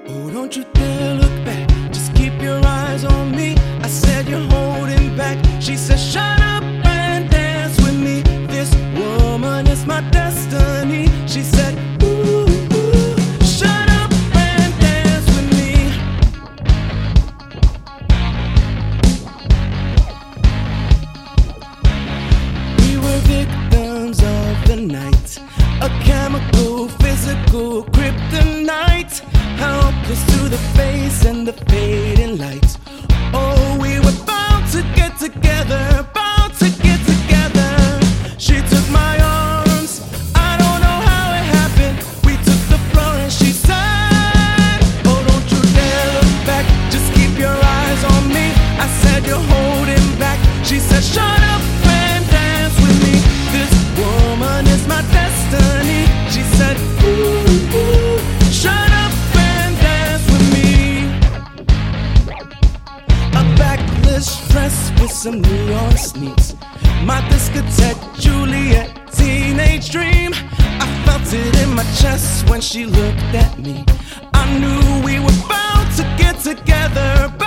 Oh, don't you dare look back, just keep your eyes on me. I said you're holding back. She said shut up and dance with me. This woman is my destiny. She said ooh, ooh, shut up and dance with me. We were victims of the night, a chemical, physical kryptonite, helpless to the face and the fading lights. Oh, we were bound to get together, bound to get together. She took my arms, I don't know how it happened. We took the floor and she said, oh, don't you dare look back, just keep your eyes on me. I said you're holding back. She said shut up and dance with me. This woman is my destiny. She said ooh, ooh, shut up and dance with me. A backless dress with some neon sneaks, my discotheque Juliet teenage dream. I felt it in my chest when she looked at me. I knew we were bound to get together,